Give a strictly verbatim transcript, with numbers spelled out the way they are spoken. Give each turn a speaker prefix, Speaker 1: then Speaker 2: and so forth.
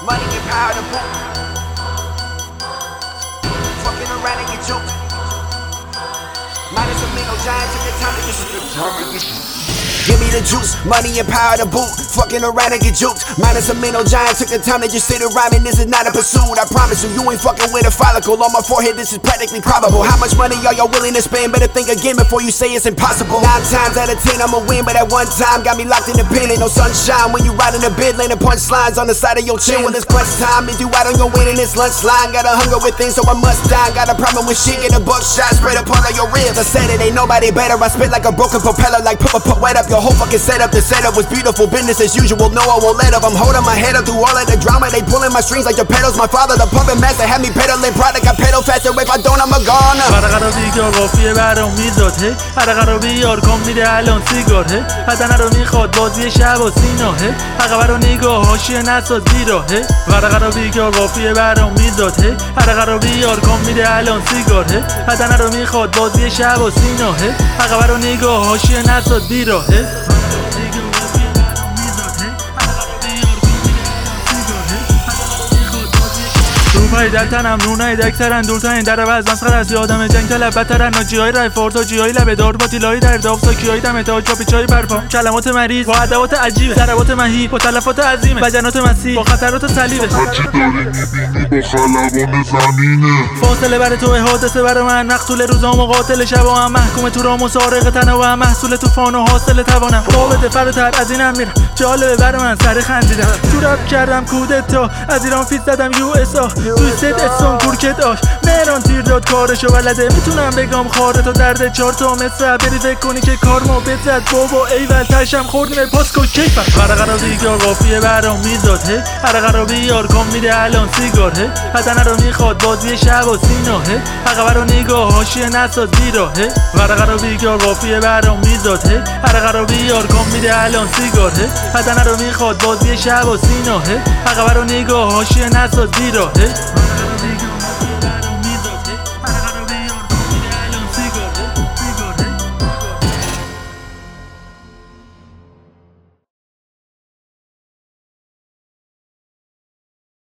Speaker 1: Money and power to boot. Fucking around and get juked. Minus a minnow giant took the time to get you. Give me the juice, money and power to boot. Fucking around and get juked. Minus a minnow giant took the time to just sit and rhyming. This is not a pursuit, I promise you. You ain't fucking with a follicle on my forehead, this is practically probable. How much money are y'all willing to spend? Better think again before you say it's impossible. Nine times out of ten I'ma win, but at one time got me locked in the pen. Ain't no sunshine when you ride in the bed, laying punchlines on the side of your chin. When it's crunch time, is you out on your win in this lunch line? Got a hunger within, so I must die. Got a problem with shit, get a buckshot straight up all of your ribs. I said it, ain't nobody better. I spit like a broken propeller, like put, put, put wet up your whole fucking setup. The setup was beautiful, business as usual, no I won't let up. I'm holding my head up through all of the drama. They pulling my strings like the pedals. My father, the puppet master, had me pedaling product. I pedal faster, if I don't I'm a goner.
Speaker 2: قرار بیگار قافیه برام میداد هی قرار بیار کن میده الان سیگار هی بدنه رو میخواد بازی شب و سینا هی حقبه رو نگاه حاشیه نساز زیرا هی قرار بیگار قافیه برام میداد هی قرار بیار کن میده الان سیگار هی بدنه رو میخواد بازی شب و سینا هی حقبه رو نگاه حاشیه نساز زیرا هی روپای در تنم نونای دکترن دورتاین در عوض مسخر از یادم جنگ طلب بدترن ناجی های رای فورتا جی های لبه دار با تیلایی در داف ساکی های دم تاج با پیچای برپا کلمات مریض با ادوات عجیبه ضربات مهیب با تلفات عظیمه وجنات مسیح با خطرات صلیبه
Speaker 3: هرچی داری میبینی با خلبان زمینه
Speaker 2: فاصله بر تو حادثه بر من مقتول روزام و قاتل شبا هم محکوم تو رام و سارق تنوع محصول طوفان و حاصل توانم قابل فراتر از اینم میرم جالبه بر من سر خندیدم تو رپ کردم کودتا از ایران فیت زدم یو اس آ تویست استون کورکت آش مهران تیر داد کارشو بلده میتونم بگم خاره تا درد چهار تا مصر بری فکر کنی که کار ما بزد بابا ایول تشم خوردیم پاسکو کیفم قرار بیگار قافیه برام میداد هی قرار بیار کن میده الان سیگار هی بدنه رو میخواد بازی شب و سینا هی حقبه رو نگاه حاشیه نساز زیرا هی قرار بیگار قافیه برام میداد هی قرار بیار کن میده الان سیگار هی بدنه رو میخواد بازی شب و سینا هی حقبه رو نگاه حاشیه نساز زیرا هی